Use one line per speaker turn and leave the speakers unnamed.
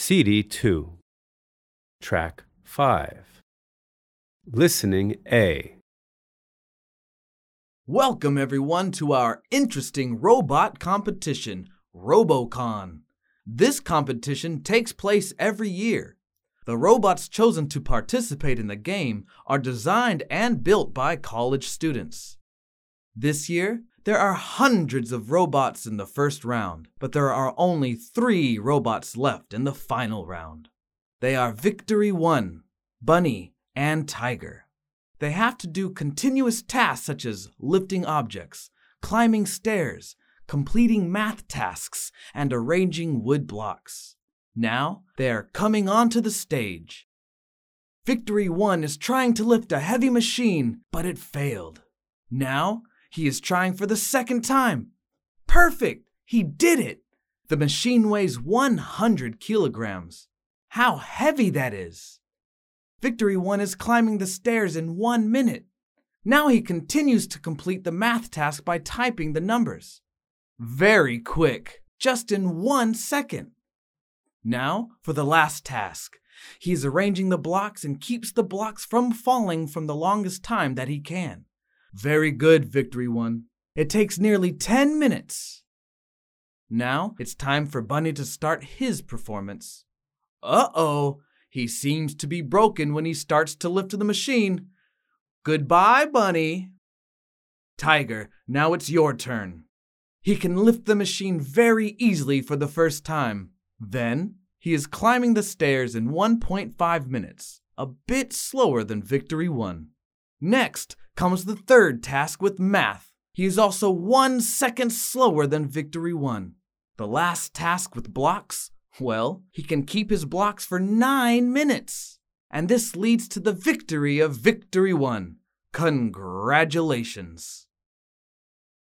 CD2. Track 5. Listening A.
Welcome everyone to our interesting robot competition, RoboCon. This competition takes place every year. The robots chosen to participate in the game are designed and built by college students. This year, there are hundreds of robots in the first round, but there are only 3 robots left in the final round. They are Victory 1, Bunny, and Tiger. They have to do continuous tasks such as lifting objects, climbing stairs, completing math tasks, and arranging wood blocks. Now, they are coming onto the stage. Victory 1 is trying to lift a heavy machine, but it failed. Now, he is trying for the second time. Perfect! He did it! The machine weighs 100 kilograms. How heavy that is! Victory 1 is climbing the stairs in 1 minute. Now he continues to complete the math task by typing the numbers. Very quick, just in 1 second. Now for the last task. He is arranging the blocks and keeps the blocks from falling from the longest time that he can. Very good, Victory 1. It takes nearly 10 minutes. Now it's time for Bunny to start his performance. Uh-oh! He seems to be broken when he starts to lift the machine. Goodbye, Bunny. Tiger, now it's your turn. He can lift the machine very easily for the first time. Then, he is climbing the stairs in 1.5 minutes, a bit slower than Victory 1. Next comes the third task with math. He is also 1 second slower than Victory 1. The last task with blocks? Well, he can keep his blocks for 9 minutes. And this leads to the victory of Victory 1. Congratulations!